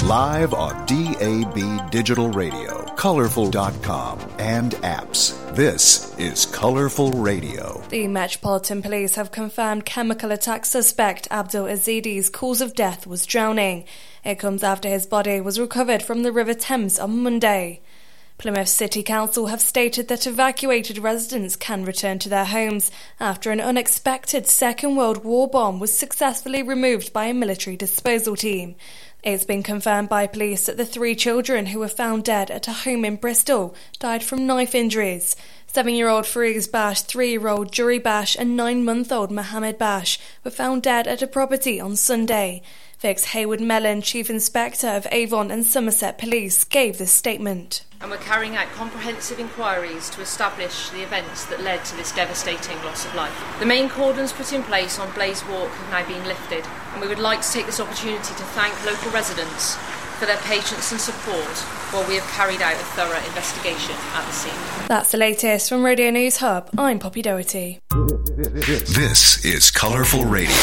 Live on DAB Digital Radio, Colorful.com, and apps. This is Colorful Radio. The Metropolitan Police have confirmed chemical attack suspect Abdul Azidi's cause of death was drowning. It comes after his body was recovered from the River Thames on Monday. Plymouth City Council have stated that evacuated residents can return to their homes after an unexpected Second World War bomb was successfully removed by a military disposal team. It's been confirmed by police that the 3 children who were found dead at a home in Bristol died from knife injuries. 7-year-old Fariz Bash, 3-year-old Juri Bash and 9-month-old Mohammed Bash were found dead at a property on Sunday. Vix Hayward Mellon, Chief Inspector of Avon and Somerset Police, gave this statement. And we're carrying out comprehensive inquiries to establish the events that led to this devastating loss of life. The main cordons put in place on Blaze Walk have now been lifted, and we would like to take this opportunity to thank local residents for their patience and support while we have carried out a thorough investigation at the scene. That's the latest from Radio News Hub. I'm Poppy Doherty. This is Colorful Radio.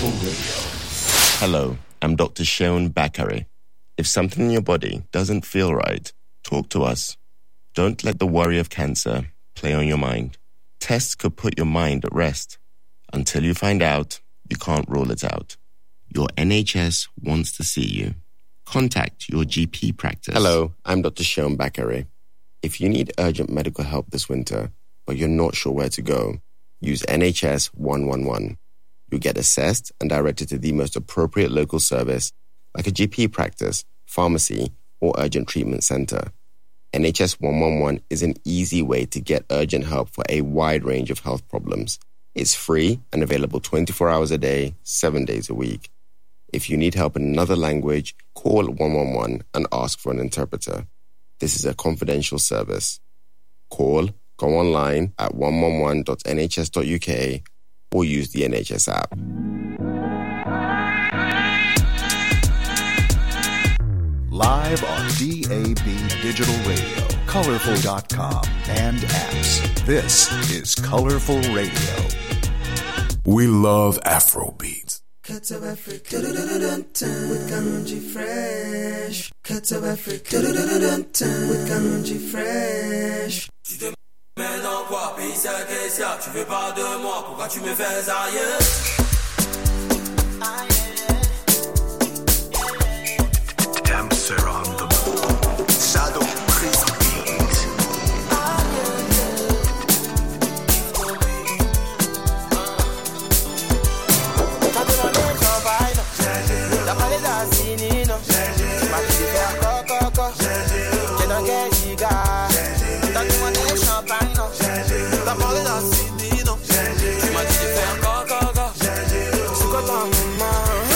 Hello, I'm Dr. Sheon Bakare. If something in your body doesn't feel right, talk to us. Don't let the worry of cancer play on your mind. Tests could put your mind at rest. Until you find out, you can't rule it out. Your NHS wants to see you. Contact your GP practice. Hello, I'm Dr. Sheon Bakare. If you need urgent medical help this winter, but you're not sure where to go, use NHS 111. You'll get assessed and directed to the most appropriate local service, like a GP practice, pharmacy, or urgent treatment centre. NHS 111 is an easy way to get urgent help for a wide range of health problems. It's free and available 24 hours a day, 7 days a week. If you need help in another language, call 111 and ask for an interpreter. This is a confidential service. Call, go online at 111.nhs.uk or use the NHS app. Live on DAB Digital Radio, Colorful.com, and apps. This is Colorful Radio. We love Afrobeats. Cuts of Africa with Kanunji Fresh. Cuts of Africa with Kanunji Fresh. Tu te mets dans quoi? Pays c'est la question. Tu veux pas de moi? Pourquoi tu me fais ailleurs? Damser on the moon. Shadow Chris Beat. T'as demandé champagne, t'as parlé d'assinino, ma fille fait coco, t'es dans quel giga? T'as demandé champagne, t'as parlé d'assinino, tu m'as dit de faire coco, c'est quoi ta maman?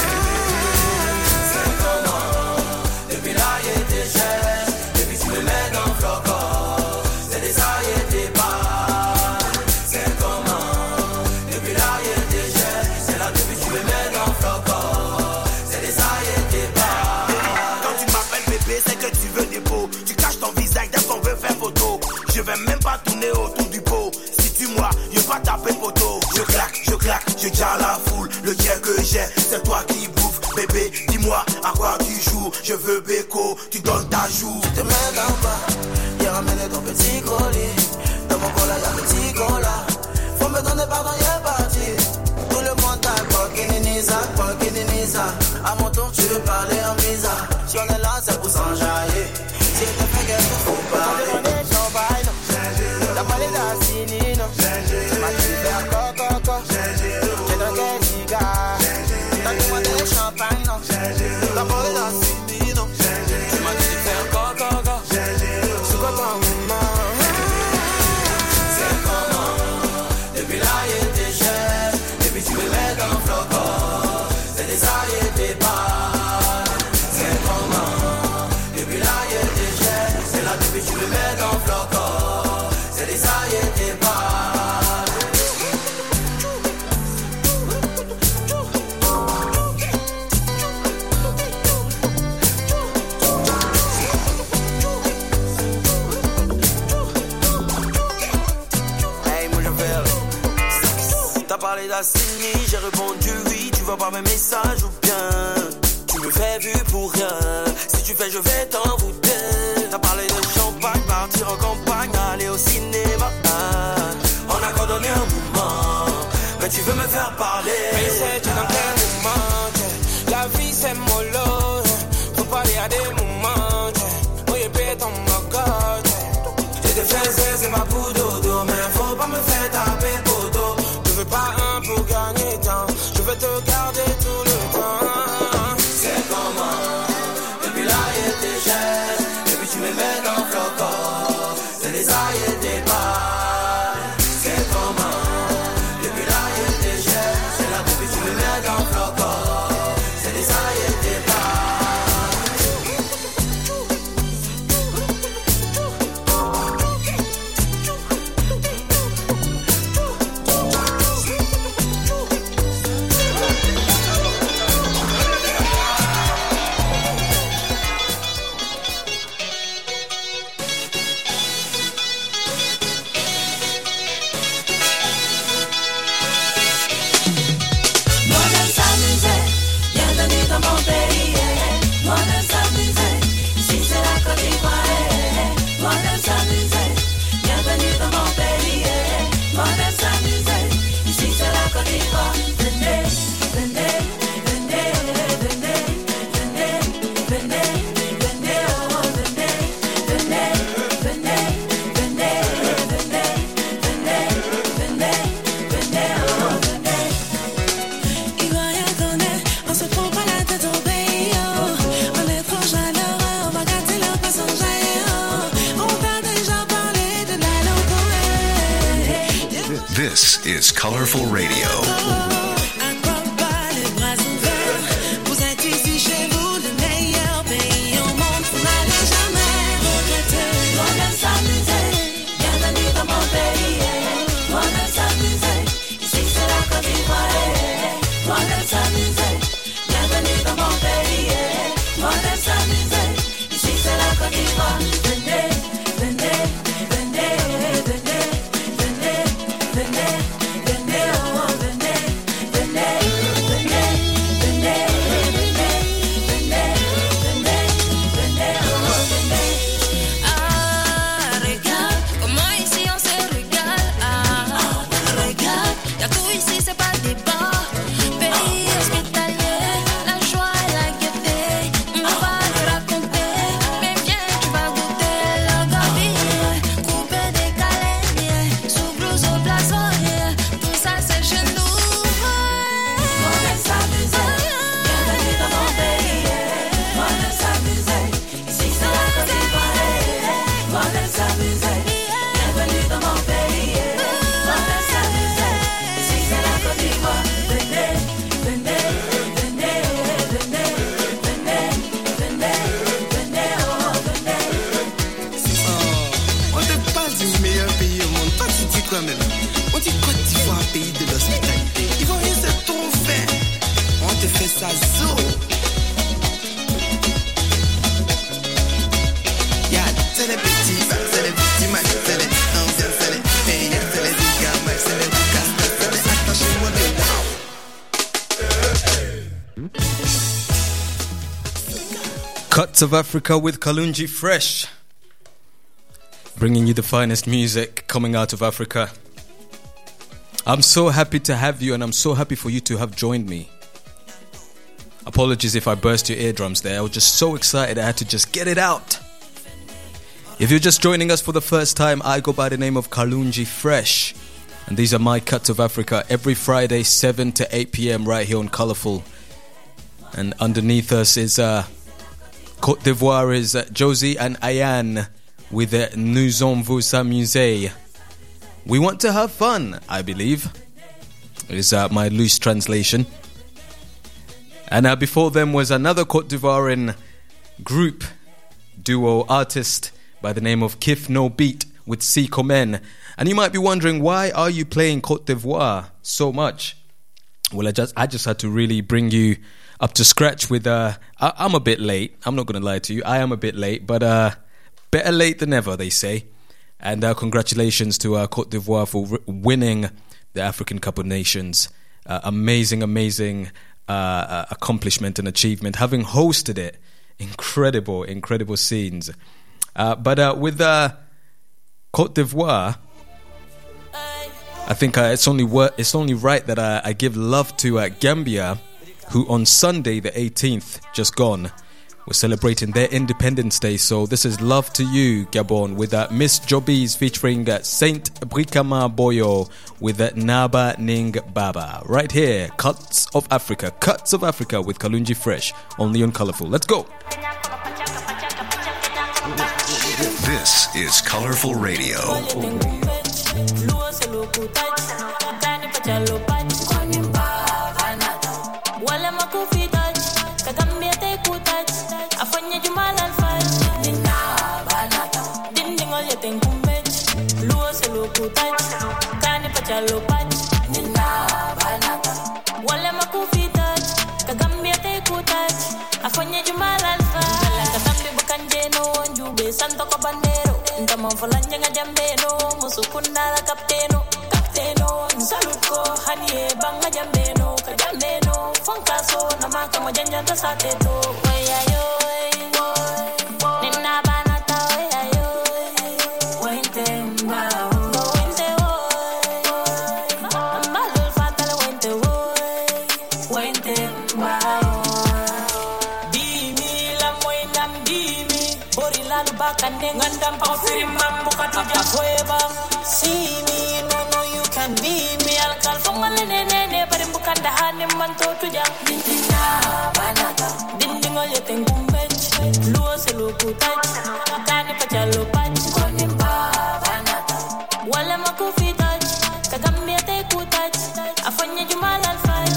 C'est comment? Depuis là y'a des gestes, depuis tu me mets dans le flocon, c'est des aïeux des balles. C'est comment? Depuis là y'a des gestes, c'est là depuis tu me mets dans le flocon, c'est des aïeux des balles. Quand tu m'appelles bébé, c'est que tu veux des beaux. Tu caches ton visage dès qu'on veut faire photo. Je vais même pas tourner autour du pot. Si tu moi, je vais pas taper photo. Je claque, je tiens la foule. Le tien que j'ai, c'est toi qui bouffe. Bébé, dis-moi à quoi tu joues. Je veux béco, tu donnes ta joue. Tu te mets dans bas, j'ai ramené ton petit colis. Dans mon cola, y'a un petit cola. Faut me donner pardon, y'a parti. Tout le monde t'a Pokéninisa. À mon tour, tu veux parler en visa. Si on est là, c'est pour s'enjailler. Si je te fais qu'est-ce qu'il faut parler. T'as demandé champagne, t'as parlé d'assinino. Tu m'as dit de faire coco, t'es dans quel giga? T'as demandé champagne, t'as parlé d'assinino. Tu m'as dit de faire coco, c'est quoi ta maman? C'est comment? Depuis là y'a des gestes, depuis tu me mets dans le flocon, c'est des aïeux des balles. C'est comment? Depuis là y'a des gestes, c'est là depuis tu me mets dans le flocon, c'est des aïeux des balles. Hey, moi je fais. T'as parlé d'Assini, j'ai répondu oui. Tu vois pas mes messages ou bien tu me fais vu pour rien. Si tu fais, je vais t'envoûter. T'as parlé de champagne, partir en campagne, aller au cinéma. On a coordonné un mouvement, mais tu veux me faire parler. Mais c'est dans quel moment, la vie c'est mollo. Faut parler à des moments, moi je pète en ma gorge. Je te fais c'est pas pour dodo, mais faut pas me faire taper poteau. Je veux pas un pour gagner temps, je veux te garder tout le temps. C'est comment, depuis là il était geste, depuis tu me mets dans le flocon, c'est les aïeux et des pas. C'est comment, depuis là il était geste, c'est là depuis tu me mets dans le flocon, c'est les aïeux et des pas. This is Colorful Radio. On dit Côte d'Ivoire, pays de l'hospitalité. Ils vont rien se trouver. On te fait ça zo. Y'a, c'est les petits, c'est les petits matchs, c'est les anciens, c'est les pays, c'est les gamins, c'est les boucas, c'est les attachés-moi de wow. Cuts of Africa with Kalunji Fresh, bringing you the finest music coming out of Africa. I'm so happy to have you, and I'm so happy for you to have joined me. Apologies if I burst your eardrums there. I was just so excited I had to just get it out. If you're just joining us for the first time, I go by the name of Kalunji Fresh, and these are my Cuts of Africa every Friday 7 to 8 p.m. right here on Colourful. And underneath us is Côte d'Ivoire is Josie and Ayan with Nous on vous s'amuser. We want to have fun, I believe, is my loose translation. And before them was another Côte d'Ivoirean group, duo artist by the name of Kif No Beat with C Komen. And you might be wondering, why are you playing Côte d'Ivoire so much? Well, I just had to really bring you up to scratch with... I'm a bit late, I'm not going to lie to you, I am a bit late, but better late than never, they say. And congratulations to Côte d'Ivoire for winning the African Cup of Nations. Amazing accomplishment and achievement. Having hosted it incredible scenes. But with Côte d'Ivoire, I think it's only right that I give love to Gambia, who on Sunday the 18th, just gone, were celebrating their Independence Day. So this is Love to You, Gabon, with Miss Jobbies featuring Saint Brikama Boyo with Naba Ning Baba. Right here, Cuts of Africa with Kalunji Fresh, only on Colorful. Let's go. This is Colorful Radio. Santo Cabandero, Intamo Falanga Jambeno, Musukunda Capteno, Saluko, Hanie, Banga Jambeno, Kajambeno, Foncaso, Namaka Majanja Sateto, Wayayo, Nina Banata, Wayayo, Wente, Malo Fatal Wente, Dimi, Lamoinam, Dimi, Borilan Bakande, Ngandam Pausim, Bukata, see me, no, you can be me. I'll call for one nene, but in Bukanda Hanim Manto to Jam. Dinding all your thing, Bumbet, Luas, Lukuta, Kani Pachalo Patch, Konimba, Walamakufi touch, Kagamia take touch, Afanya Jumal Alpha,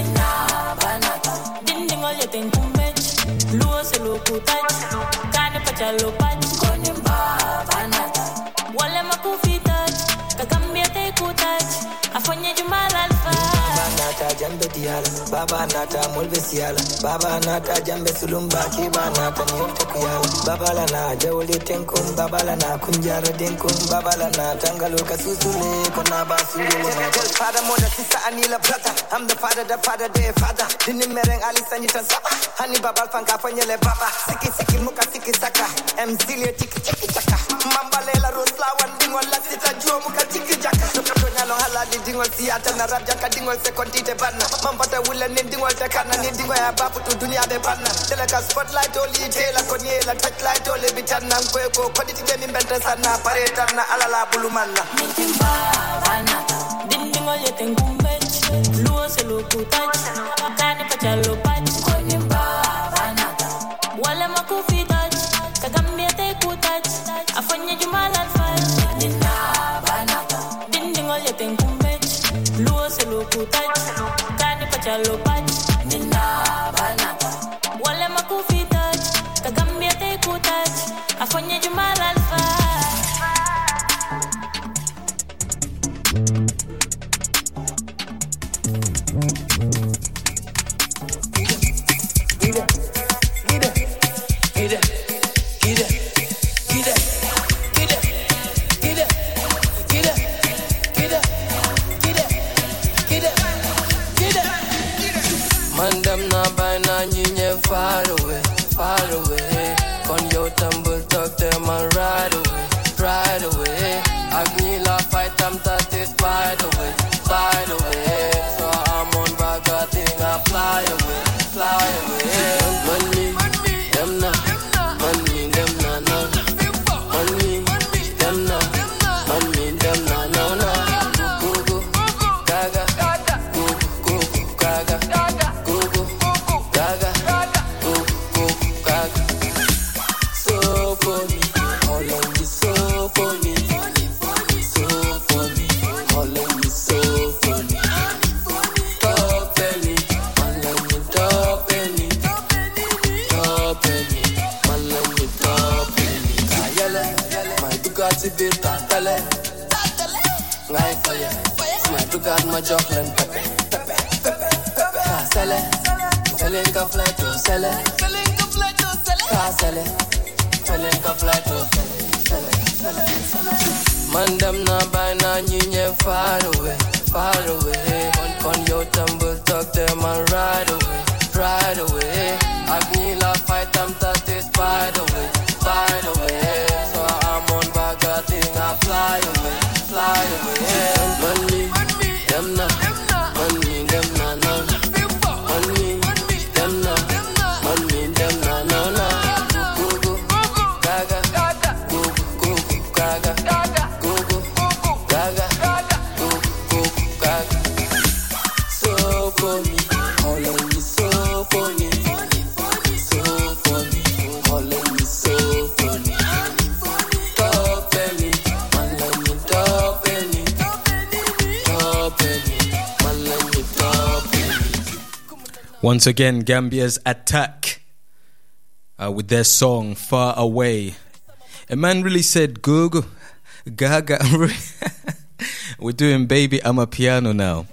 Dinding all your thing, Bumbet, Luas, Lukuta, Kani Pachalo Patch, Konimba, Walamakufi touch, Kagamia take touch, Afanya Jumal Alpha. Jambe diala, Baba Nata Mulvesiala, Baba Nata Jambe Sulumba, Kiba Nata Nyotekuyala, Baba Lana, Jawli Tenkum, Baba Lana, Kunjara Denkum, Baba Lana, Tangaluka Susule, Konaba Sule. Tell father, mother, sister, Anila, brother. I'm the father, their father. Dinimereng Ali Sanita Saba, Hani Baba Fanka Fanyele Baba, Siki Muka Siki Saka, Mzilia Tiki Chaka, Mambalela Rosla, one thing on Lasita Jo Muka Tiki Jaka, Soprano Hala, the Dingo Theatre, Narajaka Dingo Secondite Banna, Mampata will and Dingo Takana, Dingo Abapu to Dunia de Banna, Teleka Spotlight, Oli, Taylor, Coniela, Touchlight, Oli, Bitana, Queko, Quantity Bentasana, Paretana, Alala, Bulumana. Dindingo Yeting Bumbet, Luas, Lukuta, Kani Pachalo Patch, Konimba, Walamakufi touch, Kagamia take touch, Afanya Jumal Alpha, Dindingo Yeting Bumbet, Luas, Lukuta, Kani Pachalo Patch, Walamakufi touch, Kagamia take touch, Afanya Jumal Alpha. Mandam na by na nyinye far away. Con yo tumble talk them and ride away. Agnila fight them that is wide away. So I'm on back a thing I fly away. Money, them na, money, them na, no. Money, them na, money, them na, no. Go, gaga, go, gaga. So for me, all of you so for me. All of you so for me. Top belly, all of you top belly. Top belly, all of you top belly. Kayele, my Bugatti bit tatale. Ngai fire, my Bugatti my chocolate pepe. Sell it, selling a flat to sell it. Sell it. Mandam na by na nyinye far away. Con yo tumble talk them and ride away. Agnila fight them that Once again, Gambia's Attack with their song Far Away. A man really said, Google, Gaga. We're doing Baby Amapiano now.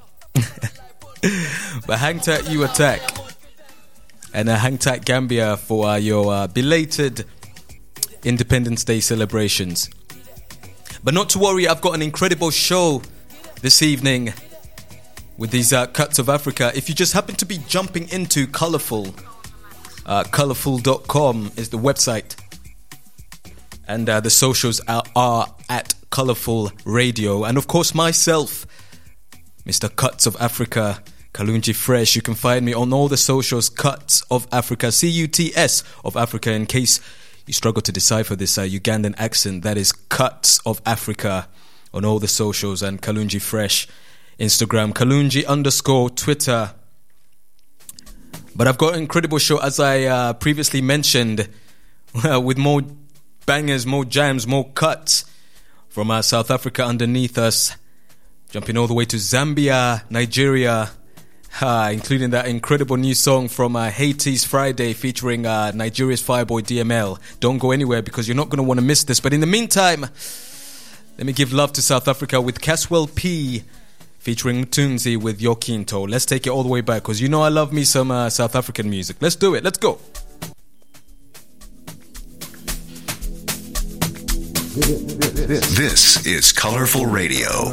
But hang tight, you Attack. And hang tight, Gambia, for your belated Independence Day celebrations. But not to worry, I've got an incredible show this evening with these cuts of Africa. If you just happen to be jumping into Colourful, colourful.com is the website. And the socials are at Colourful Radio. And of course myself, Mr. Cuts of Africa, Kalunji Fresh. You can find me on all the socials, Cuts of Africa, C-U-T-S of Africa, in case you struggle to decipher this Ugandan accent. That is Cuts of Africa on all the socials, and Kalunji Fresh. Instagram, Kalunji_ Twitter. But I've got an incredible show, as I previously mentioned, with more bangers, more jams, more cuts from South Africa underneath us, jumping all the way to Zambia, Nigeria, including that incredible new song from Haiti's Friday featuring Nigeria's Fireboy DML. Don't go anywhere because you're not going to want to miss this. But in the meantime, let me give love to South Africa with Caswell P featuring Tunzi with Yokinto. Let's take it all the way back, because you know I love me some South African music. Let's do it. Let's go. This is Colourful Radio.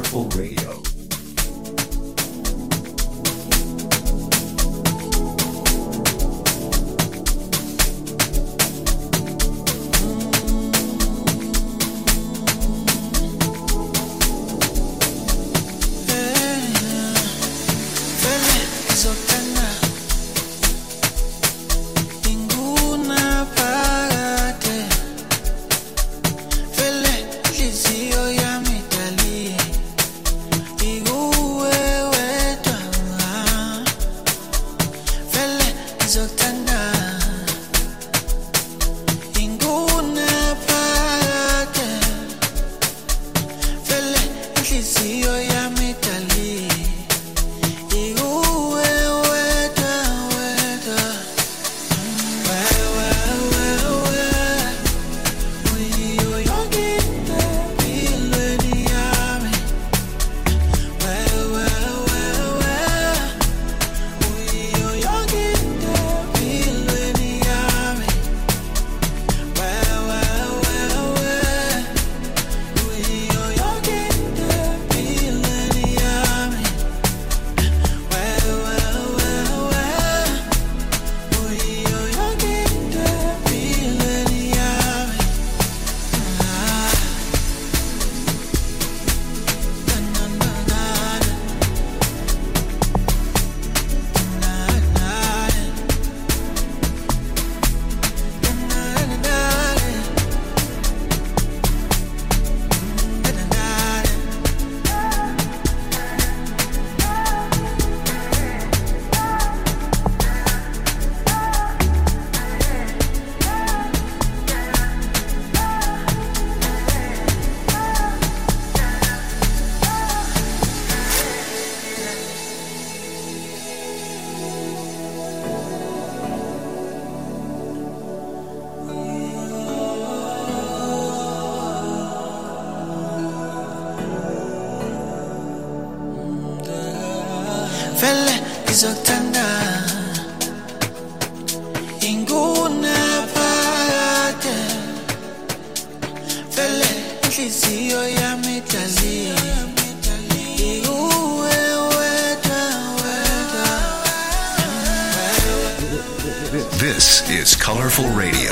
This is Colourful Radio.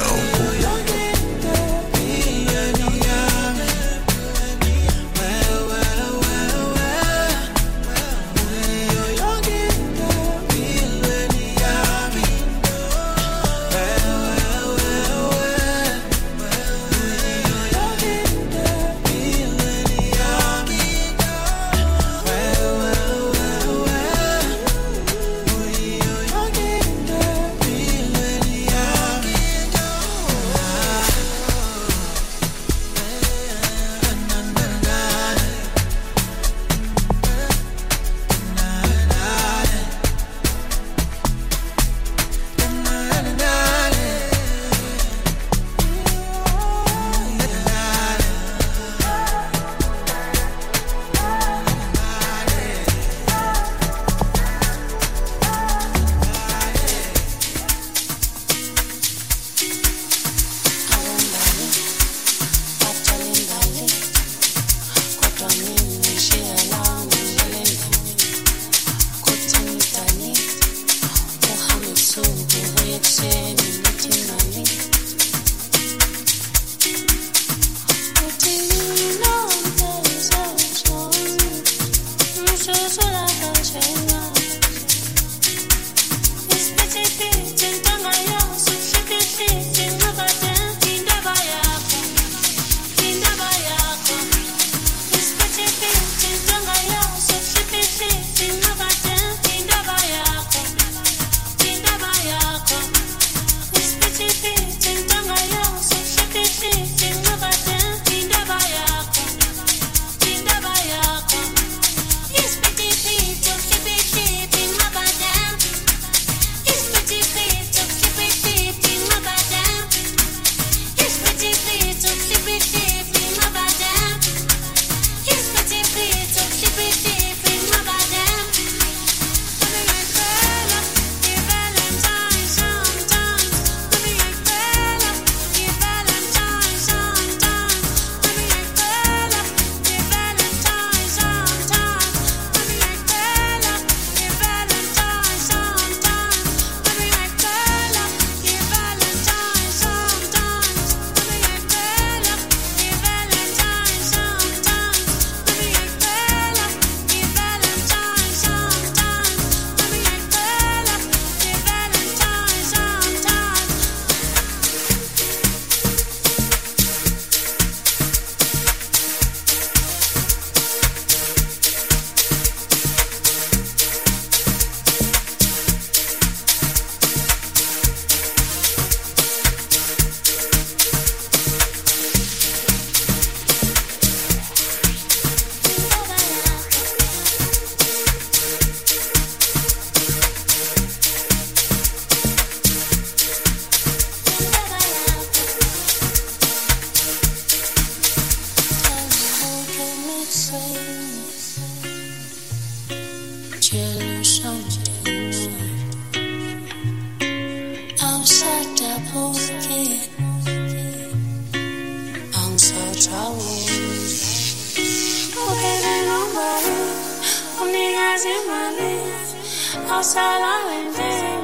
outside I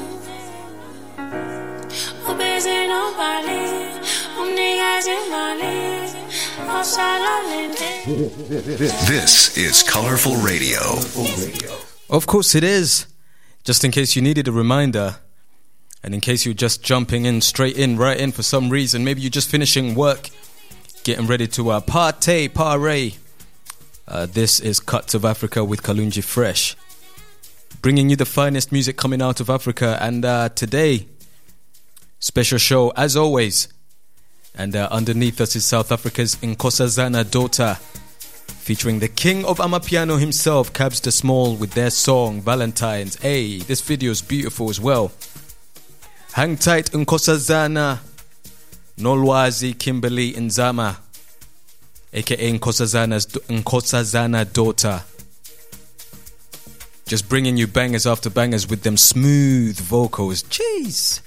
oh, busy nobody. Niggas in Bali, outside I This is Colorful Radio. Of course it is. Just in case you needed a reminder, and in case you're just jumping in, straight in, right in for some reason, maybe you're just finishing work, getting ready to party. This is Cuts of Africa with Kalunji Fresh, bringing you the finest music coming out of Africa. And today, special show as always. And underneath us is South Africa's Nkosazana Daughter, featuring the king of Amapiano himself, Cabs the Small, with their song Valentine's. Hey, this video is beautiful as well. Hang tight, Nkosazana, Nolwazi Kimberly Nzama, aka Nkosazana Daughter. Just bringing you bangers after bangers with them smooth vocals. Jeez.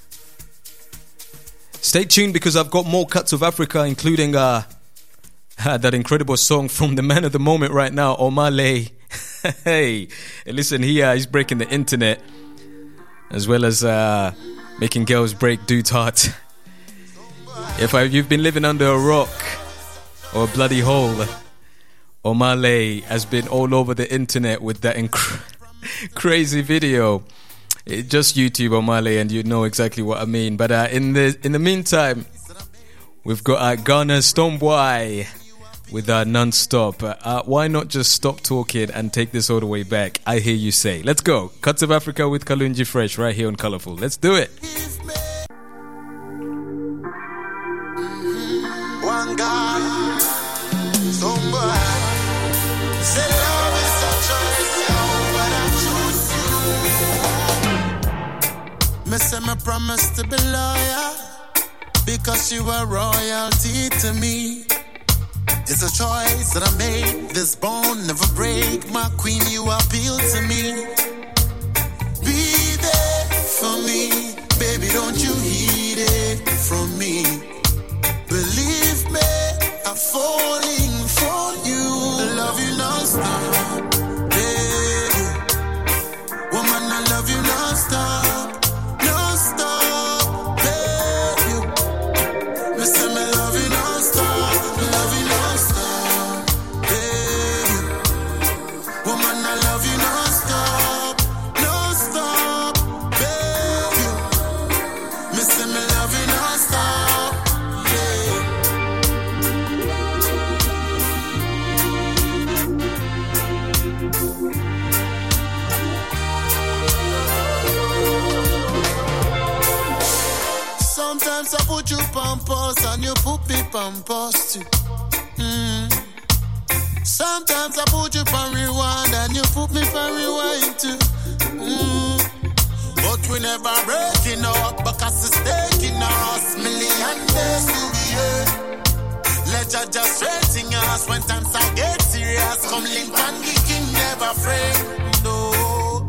Stay tuned because I've got more Cuts of Africa, including that incredible song from the man of the moment right now, Omale. Hey, listen, he's breaking the internet, as well as making girls break dudes' heart. If you've been living under a rock or a bloody hole, Omale has been all over the internet with that crazy video. Just YouTube Omale and you know exactly what I mean. But in the meantime, we've got Ghana's Stonebwoy with Non-Stop. Why not just stop talking and take this all the way back? I hear you say. Let's go. Cuts of Africa with Kalunji Fresh right here on Colorful. Let's do it. One guy, Stonebwoy. Say love is a choice, but I choose you. Me say me promise to be loyal, because you are royalty to me. It's a choice that I made. This bone never break. My queen, you appeal to me. Be there for me, baby. Don't you heed it from me. Believe me, I'm falling for you. Love you non-stop, baby. Woman, I love you non-stop, non-stop, baby. Me say me love you non-stop, love you non-stop, baby. Woman, I love you non-stop, non-stop, baby. Me say me love you non-stop, yeah. Sometimes I put you pampas and you put me pampas too. Sometimes I put you pan rewind and you put me pan rewind too. But we never breaking up because it's taking us million days to be here. Let you just straighten us when times I get serious. Come link and the king never afraid. No.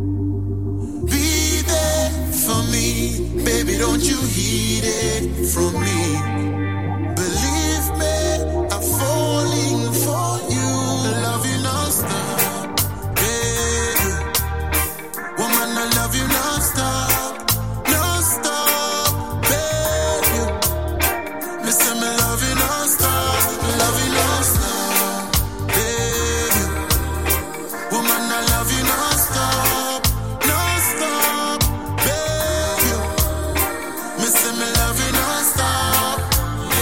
Be there for me, baby, don't you heed it from me. Believe me, I'm falling for you. Love you non-stop, baby. Woman, I love you non-stop, non-stop, baby. Me say me love you non-stop, baby. Woman, I love you non-stop, non-stop, baby. Me say me love you non-stop,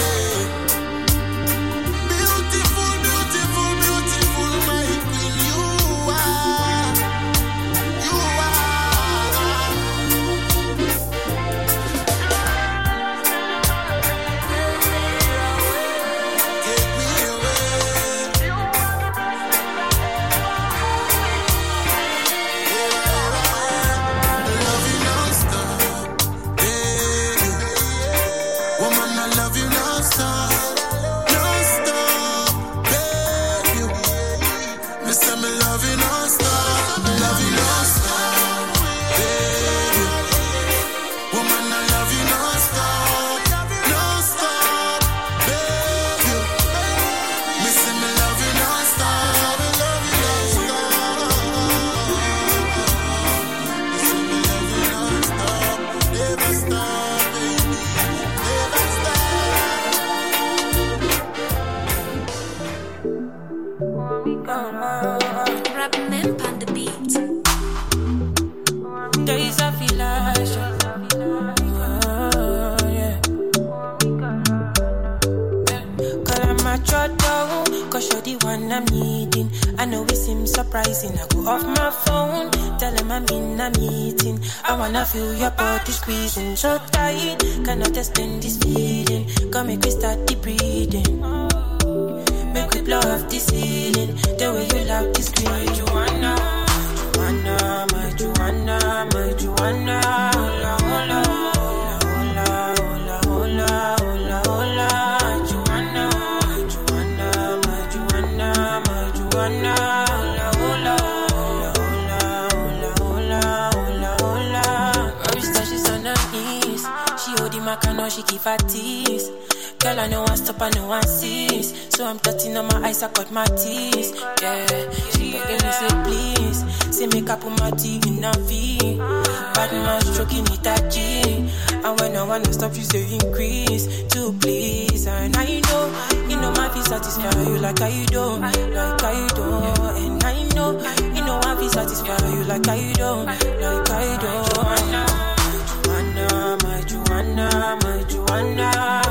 Joanna meeting. I know it seems surprising. I go off my phone, tell him I'm in a meeting. I wanna feel your body squeezing so tight. Cannot explain this feeling. Come make me start the breathing. Make we blow off the ceiling. The way you love the screen. My Joanna, Joanna, my Joanna, my Joanna. Hola, hola, hola, hola, hola, hola, hola. Joanna, Joanna, my Joanna, my Joanna. Hola, hola, hola, hola, hola, hola. Marista, she's on her knees. She hold him, I know she keep her teeth. Girl, I know I stop, I know I cease. So I'm touching on my eyes, I cut my teeth. Yeah, she begging me, say please. Say make up on my teeth in a V. Bad man stroking it at G. And when I wanna stop, you say increase. To please, and I know I feel satisfy you like I do. Like I do. And I know I feel satisfy you like I do. Like I do. Joanna, my Joanna, my Joanna.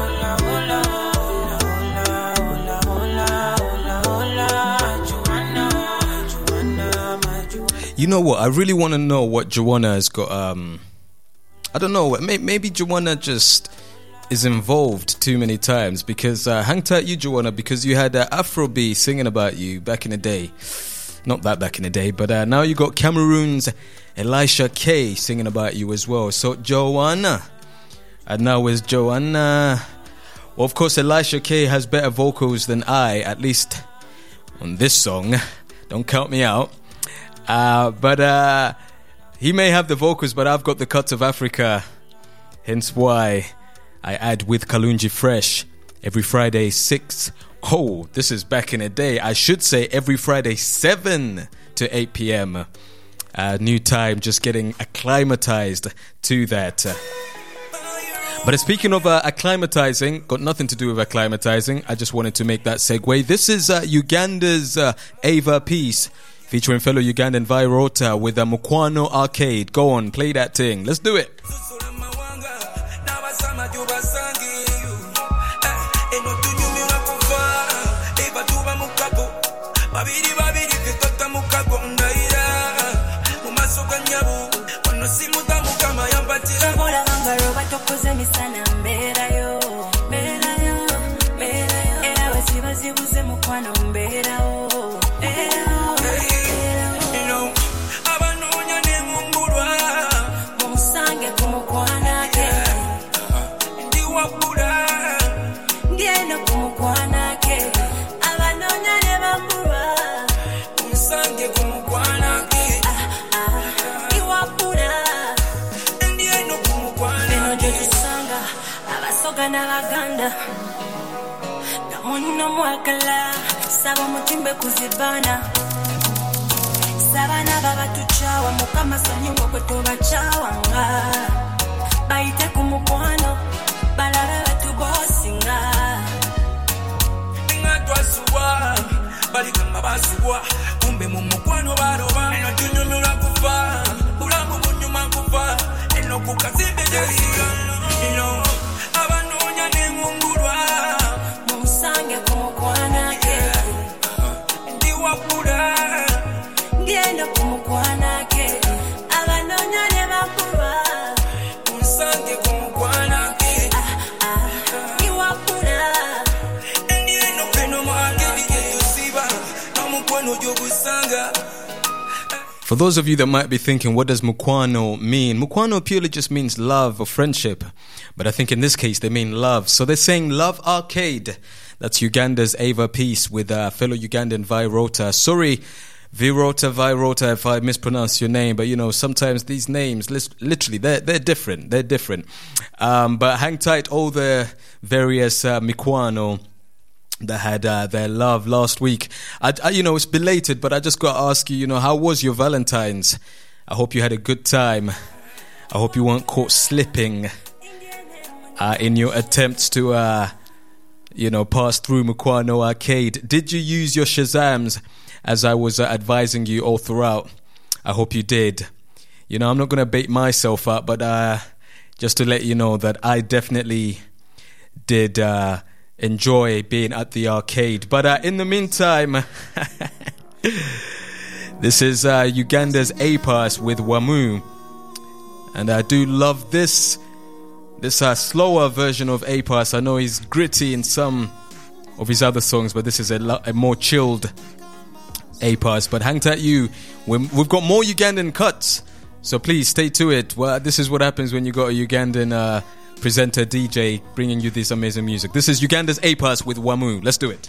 You know what? I really want to know what Joanna has got. I don't know. Maybe Joanna just is involved too many times. Because hang tight, you Joanna, because you had Afrobeat singing about you back in the day. Not that back in the day, but now you got Cameroon's Elisha K singing about you as well. So Joanna, and now is Joanna. Well, of course, Elisha K has better vocals than I, at least on this song. Don't count me out. But he may have the vocals, but I've got the Cuts of Africa. Hence why I add with Kalunji Fresh every Friday 6. Oh, this is back in the day. I should say every Friday 7 to 8 p.m. New time, just getting acclimatized to that. But speaking of acclimatizing, got nothing to do with acclimatizing. I just wanted to make that segue. This is Uganda's Ava Peace, featuring fellow Ugandan Virota with a Mukwano Arcade. Go on, play that thing. Let's do it. Saba mutimbe kuzibana Sabana baba tuchawa Mukama sanyungo kwetu bachawanga Baite kumukwano Balaba batu bosinga Inga twasuwa Balikamba basuwa Umbe mumukwano baroba Eno tunyumula kufa Ulamu munyuma kufa Eno kukazimbe jesiga Ino Abanonya ne mungulwa Musange kumukwana ke Ndiendo kumukwana ke Abanonya ne bakuba Musange kumukwana ke Iwakura Ndiendo peno mwake diketusiba Namukwano jobusanga. For those of you that might be thinking, what does Mukwano mean? Mukwano purely just means love or friendship. But I think in this case, they mean love. So they're saying Love Arcade. That's Uganda's Ava Peace with fellow Ugandan Virota. Sorry, Virota, if I mispronounce your name. But, you know, sometimes these names, literally, they're different. They're different. But hang tight, all the various Mukwano that had their love last week. I you know, it's belated, but I just got to ask you, you know, how was your Valentine's? I hope you had a good time. I hope you weren't caught slipping in your attempts to, you know, pass through Mukwano Arcade. Did you use your Shazams as I was advising you all throughout? I hope you did. You know, I'm not going to bait myself up, but just to let you know that I definitely did enjoy being at the arcade. But in the meantime, this is Uganda's A-Pass with Wamu. And I do love this slower version of A-Pass. I know he's gritty in some of his other songs, but this is a more chilled A-Pass. But hang tight, we've got more Ugandan cuts, so please stay to it. Well, this is what happens when you got a Ugandan presenter DJ bringing you this amazing music. This is Uganda's A-Pass with Wamu. Let's do it.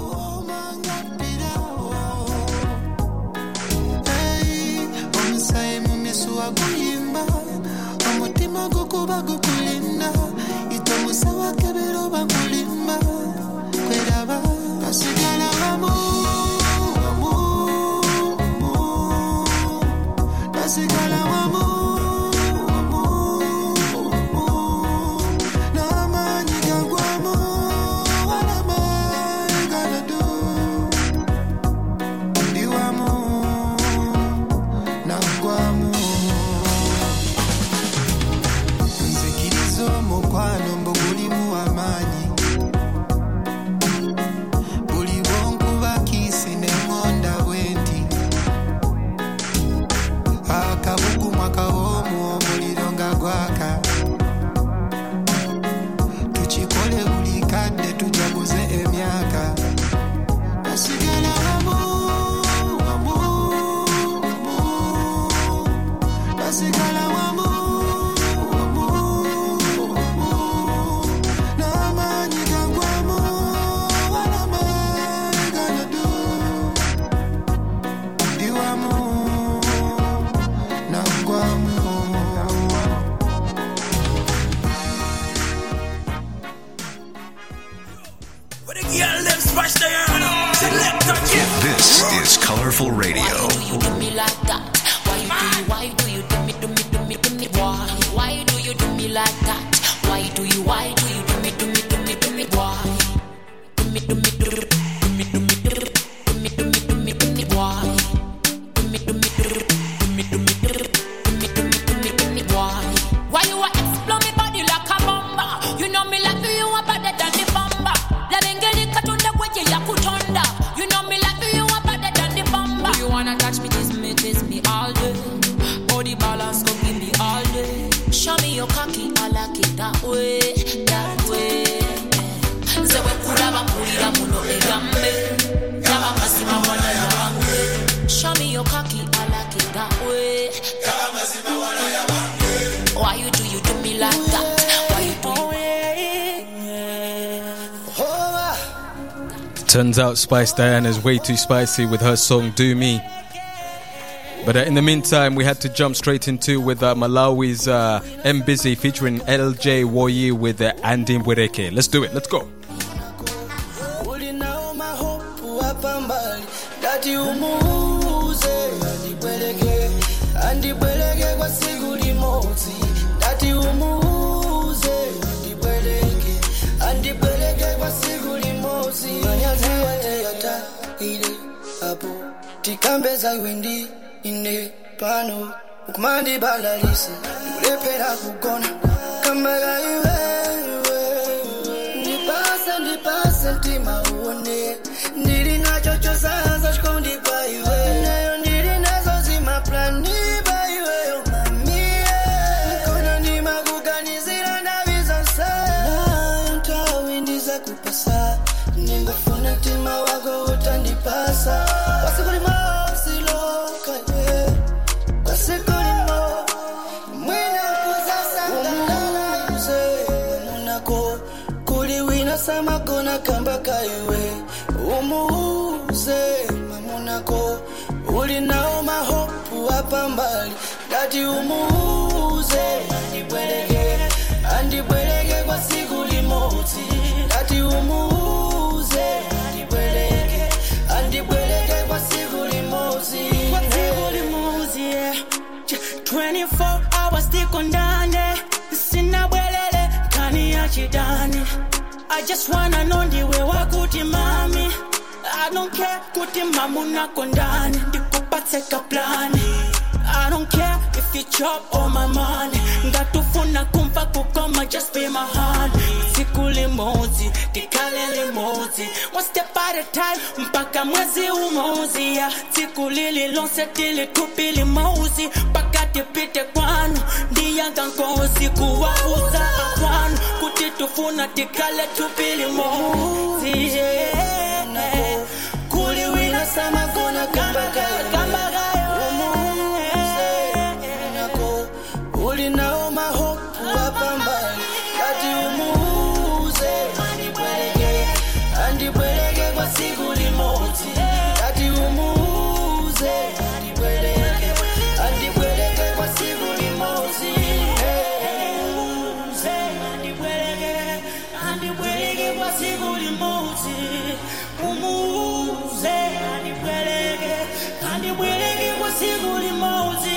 This is Colorful Radio. Why do you do me like that? Why do you do me? Why do you do me like that? Why do you do me? Why? Why you want to explode me body like a bomba? You know me like you are better than the bomba. Let me get it cut on the way you put under. You know me like you are better than the bomba. You wanna catch me, kiss me all day. Body balance, go give me all day. Show me your cocky, I like it that way. So we could have a pulira muno egambe. Yaba masima wana yabange. Show me your cocky, I like it that way. Yaba masima wana yabange. Why you do me like that? Why you do Turns out Spice Diana is way too spicy with her song Do Me. But in the meantime, we had to jump straight into with Malawi's M Busy featuring LJ Woyi with Andy Mbwereke. Let's do it. Let's go. Tikambeza wendi ine pano ukumandi balalisa ulepera kugona kamera iwe nipasa ntima uone ndiri nacho chosaza shkondi pa iwe nayo ndiri nazo zima plani pa iwe mamie nkona nima kuganizira ndaviza saa ntawi ndiza kupasa ningofuna ntima wako utandipasa wasikuli sama kona kamba kaiwe umuze mamunako uli nao mahopu hapa mbali dati umuze andibweleke kwa siku limoti dati umuze andibweleke kwa siku limoti 24 hours tiko ndani sina bwelele kani ya chidani. I just wanna know ndiwe wakuti mami. I don't care kuti mamuna kondani. Ndikupatse ka plani. I don't care if you chop all my money. Ngatufuna kumpa kukoma just pay my hand. Sikuli mozi tikale limodzi. One step at a time, mpaka mwezi umozi ya siku lililonse tilitupi limozi, mpaka tipite kwanu ndiyanga nkosi kuwafuza akwanu kutitufuna tikale tupi limozi. Kuliwina sama kona kambagayo ulinao mahopu hapa mbali kati umuuze andibweleke kwa siku limoti kati umuuze andibweleke kwa siku limoti andibweleke kwa siku limoti umuuze andibweleke kwa siku limoti.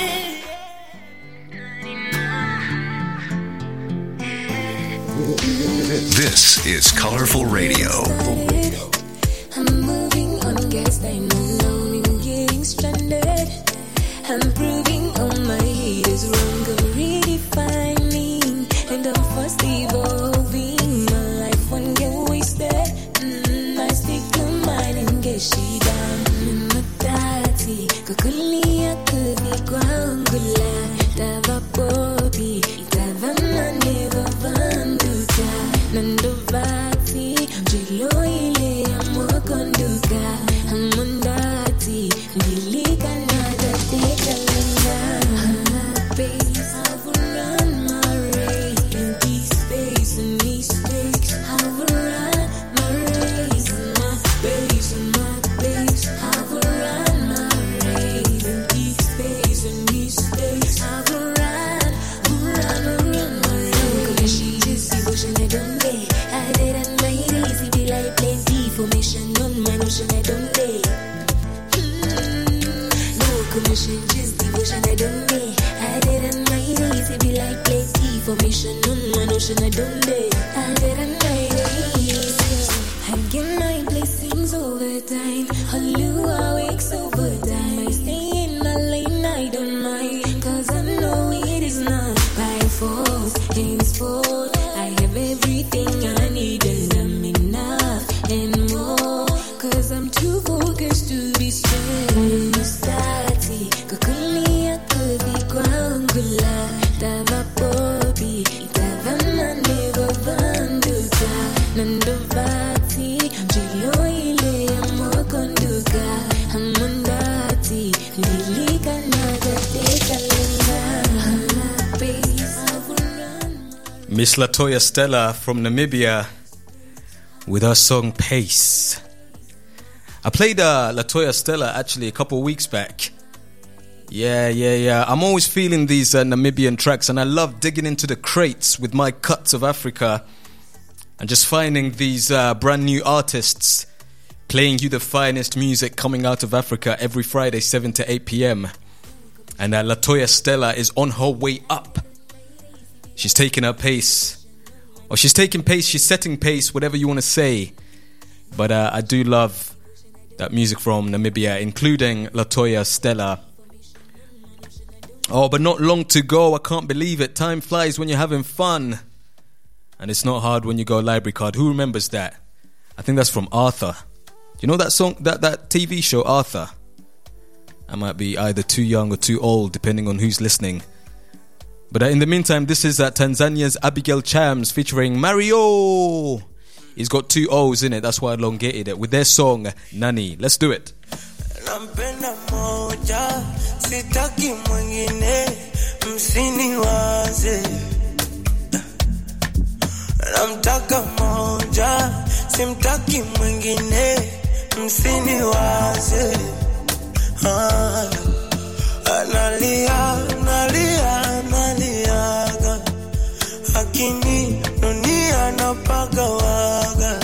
This is Colorful Radio. I'm moving on gas, I'm alone and getting stranded. I'm proving all my haters wrong, I'm redefining, and I'm fast evolving. My life won't get wasted. I stick to mine and get she down. Matati, kukulia kuvi kwangula, tava popi, tava maneva vanduka, nandovati, jilo ile ya mwakonduka, amandati, nilika nada teka linga. Base, I've run my race, empty space and mistakes. I've run my race, my base and my base. I've run my race, empty space and mistakes. I've run my race. She just devotion I don't day. I did on my days, it be like plenty formation on my notion I don't day. No commission, just devotion I don't day. I did on my days, it be like plenty formation on my notion I don't day. I did on my days. I get my blessings over time. Hallelujah wakes over time. I stay in my lane, I don't mind, cause I know it is not by force, henceforth I have everything I need and I'm enough and more, cause I'm too focused to be stressed. Stati, kukulia kuvi kwangula, tava popi, tava maneva vanduka, nandovati, jilo ile ya mwakonduka, amandati, lilika nada teka linga. Miss Latoya Stella from Namibia with her song Pace. I played Latoya Stella actually a couple weeks back. Yeah. I'm always feeling these Namibian tracks, and I love digging into the crates with my cuts of Africa and just finding these brand new artists playing you the finest music coming out of Africa every Friday 7 to 8 p.m. And Latoya Stella is on her way up. She's taking her pace. Or she's taking pace, she's setting pace, whatever you want to say. But I do love that music from Namibia, including Latoya Stella. Oh, but not long to go. I can't believe it. Time flies when you're having fun. And it's not hard when you go library card. Who remembers that? I think that's from Arthur. You know that song, that TV show, Arthur? I might be either too young or too old, depending on who's listening. But in the meantime, this is Tanzania's Abigail Chams featuring Mario. He's got 2 O's in it, that's why I elongated it, with their song, Nani. Let's do it. Nampenda moja, sitaki mwingine, msiniwaze. Namtaka moja, simtaki mwingine, msiniwaze. Naliaga, lakini dunia napagawaga.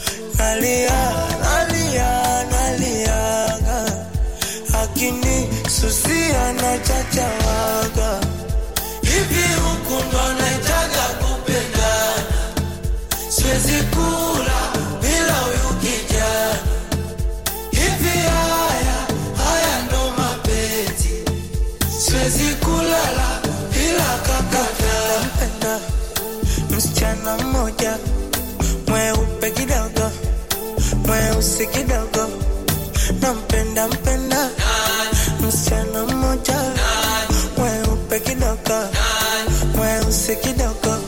Naliaga, lakini susia na chachawaga. Hivi huku ndo naitaga kupendana, siwezi kula bila huyu kijana. Hivi haya ndo mapenzi, siwezi kulala bila kakata. Msichana mmoja mweupe mweupe kidogo, mweusi kidogo, nampenda mpenda msichana mmoja, mweupe kidogo, mweusi kidogo.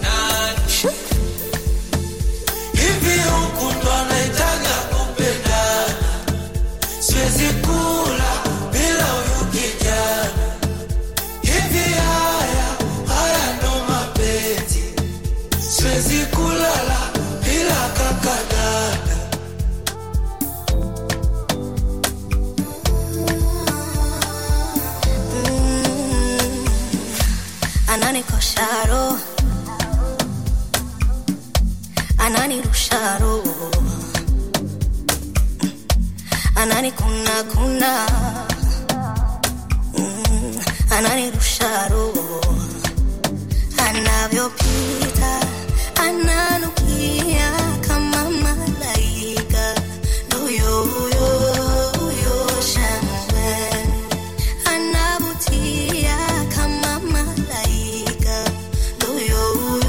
Hivi huku ndo naitaga kupenda, siwezi kula bila huyu kijana. Hivi haya ndo mapenzi, siwezi kulala bila kakadada. Anani kosharo, anani rusharo, anani kuna, anani rusharo, anavyopita ananukia kama malaika, huyo shangwe, anavutia kama malaika, huyo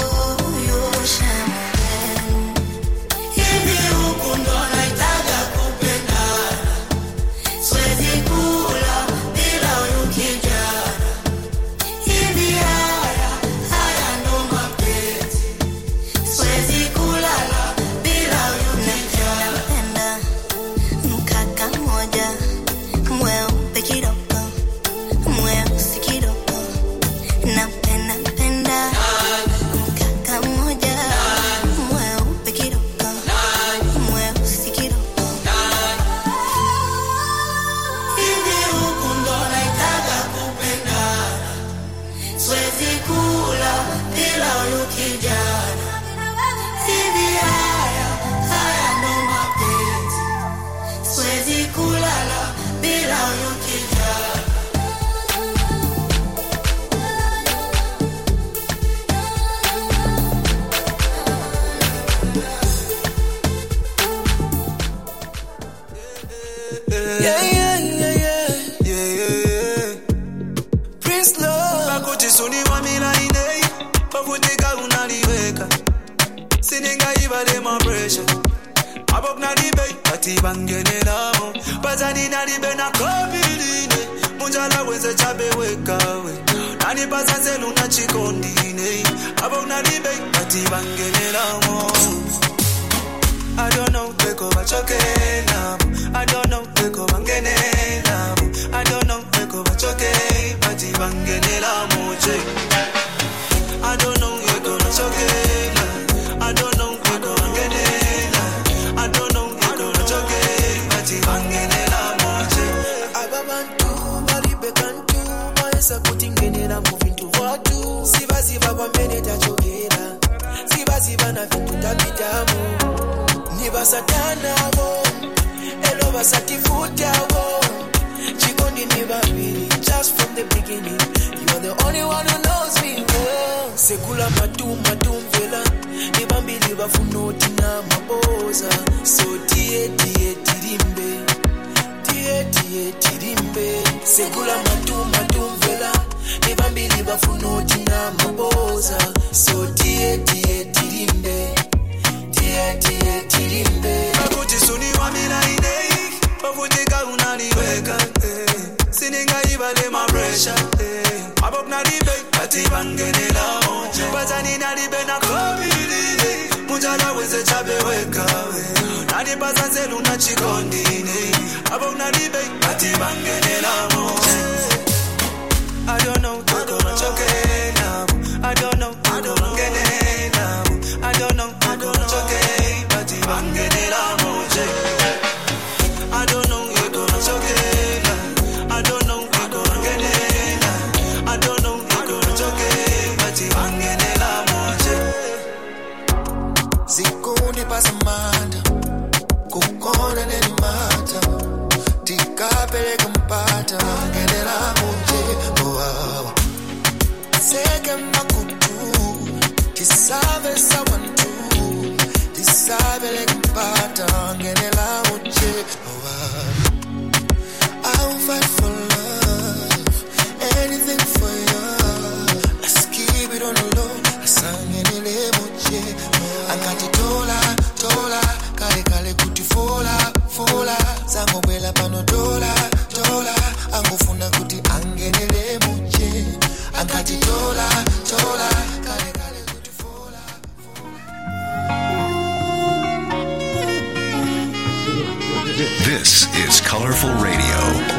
shangwe. Hivi huku ndo naitaga kupenda, siwezi kula bila huyu kijana. Hivi haya ndo mapenzi, siwezi kulala bila huyu kijana. Napenda mkaka moja, mweupe kidogo, mweusi kidogo, napenda mkaka moja, mweupe kidogo, mweusi kidogo. Hivi huku ndo naitaga kupenda, siwezi kula bila huyu kijana. Hivi haya ndo mapenzi, siwezi kulala bila huyu kijana. Prince Love bakujisuni wa milaine bavutika unaliweka sininga ibale my pressure above na dibe ati bangenelamo bazani na dibe na kobiline munjala weze chabe wekawe nani bazanze luna chikondine above na dibe ati bangenelamo. I don't know teko bachoke nabo, I don't know teko bangene nabo, I don't know teko bachoke bati bangene la moche. I don't know teko bachoke na, I don't know teko bangene na, I don't know teko bachoke bati bangene la moche. Ababantu balibe kantu maesa kutingene na muvintu watu sibaziba bamene tachokera sibaziba na vintu tabitamu. Nibasatana wo, elo basatifuta wo. Chikondi ni babili, just from the beginning. You are the only one who knows me well. Sekula matumvela, nibambili bafunoti na maboza. So tie tirimbe, tie tirimbe. Sekula matumvela, nibambili bafunoti na maboza. So tie tirimbe. Tirimbe bakujisuni wa milaine bavutika unaliweka sininga ibale my pressure above na dibe ati bangenela bazani na dibe na kobiline munjala weze chabe wekawe nani bazanze luna chikondine above na dibe ati bangenela I don't know teko bachoke nabo, I don't know teko bangene nabo, I don't know teko bachoke bati bangene la moche. I don't know teko bachoke na, I don't know teko bangene na, I don't know teko bachoke bati bangene la moche. Sikundi pasamanda, kukona neni mata, tikapele kumpata bangene la moche. Seke makutu, tisabe sawantu, tisabe le kumpata bangene la moche. I will fight for love, anything for you. Let's keep it on the low, asangene le moche. Akati tola tola, kale kale kuti fola, fola, zango bwela pano dola, dola, angufuna kuti angenele muche, ankati tola, tola, kale kale kuti fola, fola. This is Colorful Radio.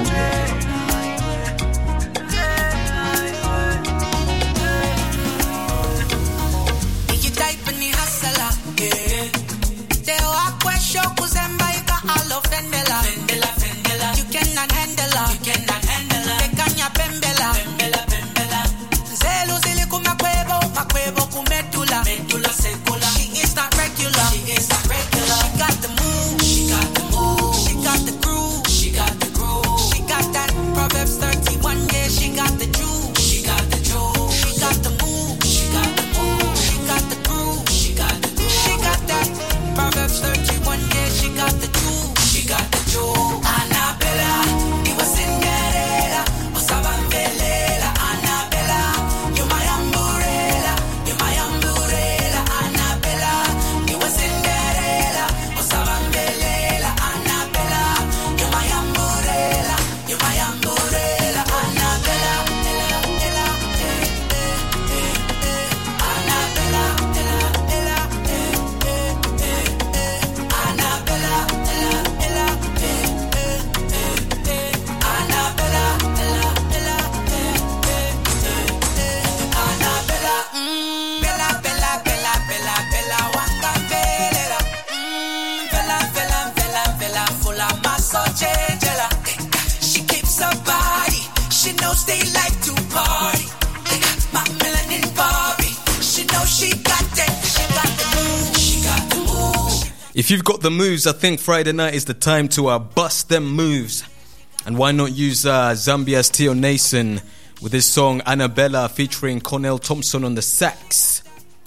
If you've got the moves, I think Friday night is the time to bust them moves. And why not use Zambia's Tio Nason with his song Annabella featuring Cornell Thompson on the sax.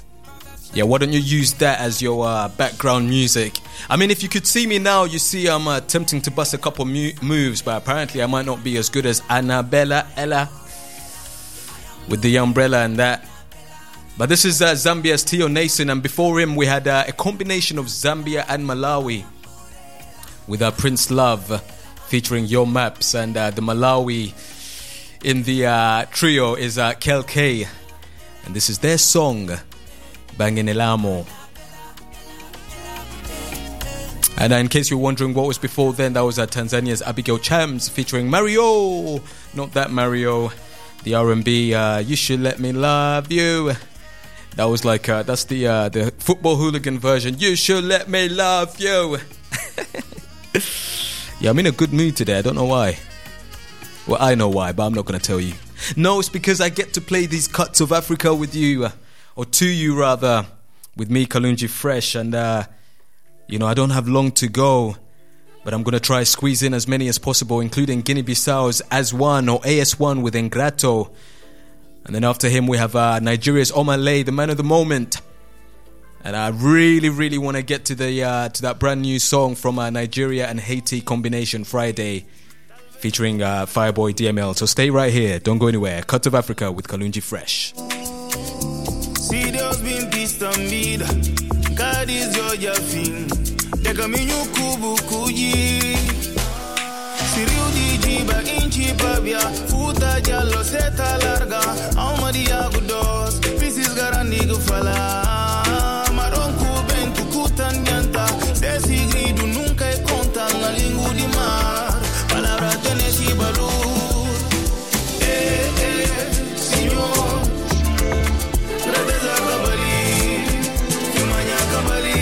Yeah, why don't you use that as your background music? I mean, if you could see me now, you see I'm attempting to bust a couple moves, but apparently I might not be as good as Annabella Ella with the umbrella and that. But this is Zambia's Tio Nason, and before him we had a combination of Zambia and Malawi with Prince Love featuring Yo Maps, and the Malawi in the trio is Kel K, and this is their song Bangin' Elamo. And in case you're wondering what was before then, that was Tanzania's Abigail Chams featuring Mario, not that Mario, the R&B You Should Let Me Love You. That was like, that's the football hooligan version. You should let me love you. Yeah, I'm in a good mood today. I don't know why. Well, I know why, but I'm not going to tell you. No, it's because I get to play these cuts of Africa with you, or to you rather, with me, Kalunji Fresh. And, you know, I don't have long to go, but I'm going to try squeeze in as many as possible, including Guinea-Bissau's As1 or AS1 with Ingrato. And then after him, we have Nigeria's Omale, the man of the moment. And I really, really want to get to the to that brand new song from Nigeria and Haiti combination Friday, featuring Fireboy DML. So stay right here, don't go anywhere. Cut of Africa with Kalunji Fresh. See, Deus been peace and need. God is your Yafin. Take a minu kubu kuji. Siriu di jiba inchi pabia. Futa jalo seta larga. Aumadi agudos. Pieces garandi gufala. Maron kuben tukutan yanta. Desi gridu nunca e conta na lingu di mar. Palabra tenesi balur. Signor. Gradeza kabali. Kimanya kabali.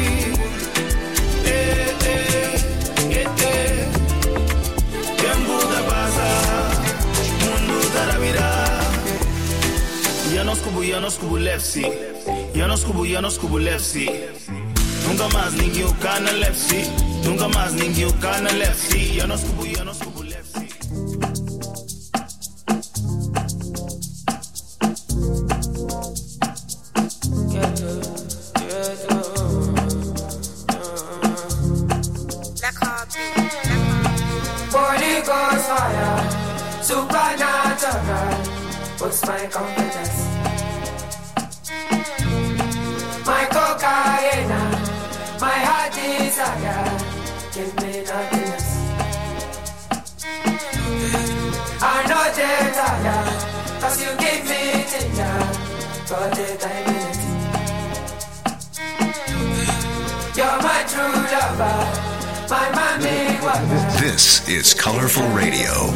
Yanoskubu left see. Yanoskubu left see. Nunca más ninguém o cana left see. Nunca más ninguém o cana left see. Yanoskubu left see. Holy Ghost fire, supernatural. What's my competence? My cocaine, my heart desire. Give me nothing else. I know desire, cause you give me ginger. For the time in it. You're my true lover, my mommy lover. This is Colorful Radio.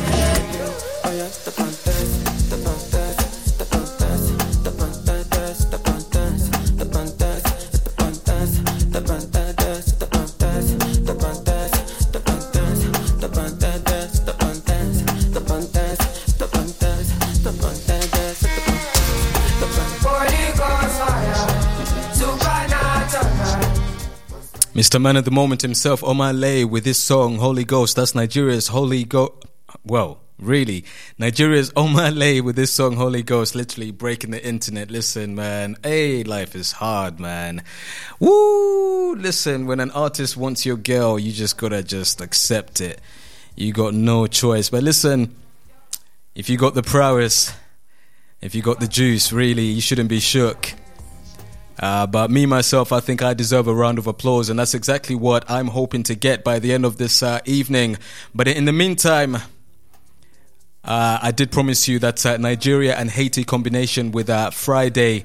Mr. Man at the Moment himself, Omar Lay, with his song Holy Ghost. That's Nigeria's Holy Ghost. Well, really, Nigeria's Omar Lay with this song Holy Ghost, literally breaking the internet. Listen, man, hey, life is hard, man. Woo! Listen, when an artist wants your girl, you just gotta just accept it. You got no choice. But listen, if you got the prowess, if you got the juice, really, you shouldn't be shook. But me, myself, I think I deserve a round of applause, and that's exactly what I'm hoping to get by the end of this evening. But in the meantime, I did promise you that Nigeria and Haiti combination with Friday.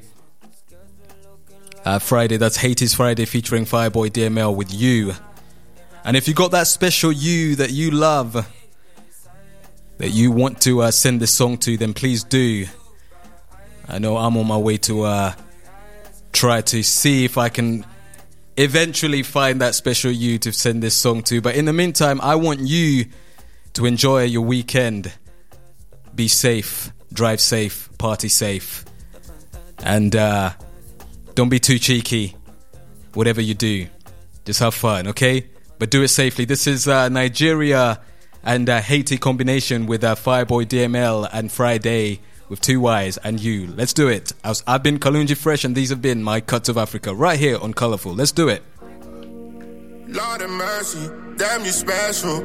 Friday, that's Haiti's Friday featuring Fireboy DML with You. And if you got that special you that you love, that you want to send this song to, then please do. I know I'm on my way to try to see if I can eventually find that special you to send this song to. But in the meantime, I want you to enjoy your weekend. Be safe, drive safe, party safe, and don't be too cheeky. Whatever you do, just have fun, okay? But do it safely. This is Nigeria and Haiti combination with Fireboy DML and Friday with 2 Y's and You. Let's do it. I've been Kalunji Fresh, and these have been my Cuts of Africa right here on Colorful. Let's do it. Lord of mercy, damn you special.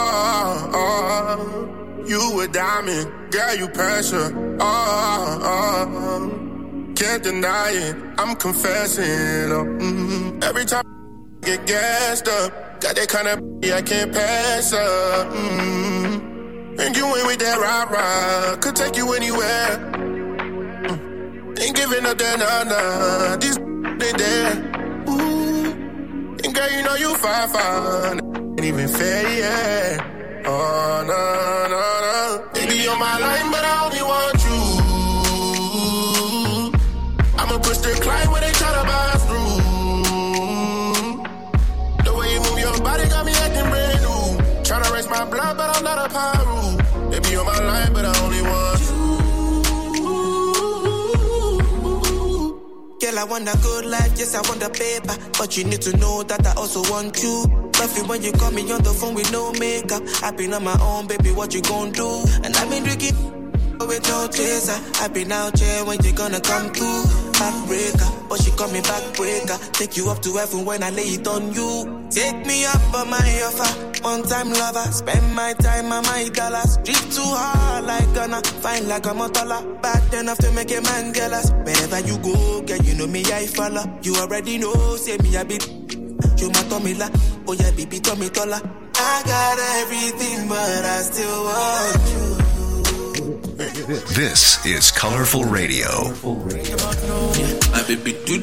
Oh. You a diamond, girl, you pressure. Can't deny it, I'm confessing. Every time I get gassed up, got that kind of I can't pass up. And you ain't with that rah-rah, could take you anywhere. Ain't giving up that nah-nah, these they there. Ooh. And girl, you know you fine, ain't even fair, yeah. Oh, no. Baby, you're my line, but I only want you. I'ma push the Clyde where they try to pass through. The way you move your body got me acting brand new. Tryna raise my blood, but I'm not a pyro. Baby, you're my line, but I only want you. Girl, I want a good life, yes, I want a paper. But you need to know that I also want you. Love you when you call me on the phone with no makeup. I've been on my own, baby, what you gon' do? And I've been drinking with no chaser. I've been out here when you gonna come through. Heartbreaker, but she call me backbreaker. Take you up to heaven when I lay it on you. Take me up on my offer. One-time lover, spend my time and my dollars. Drip too hard like Ghana, fine like a Motola. Bad enough to make a man jealous. Wherever you go, girl, you know me, I follow. You already know, say me a bit. You my tummy la, oh yeah, baby, tummy taller. I got everything, but I still want you. This is Colorful Radio. My baby do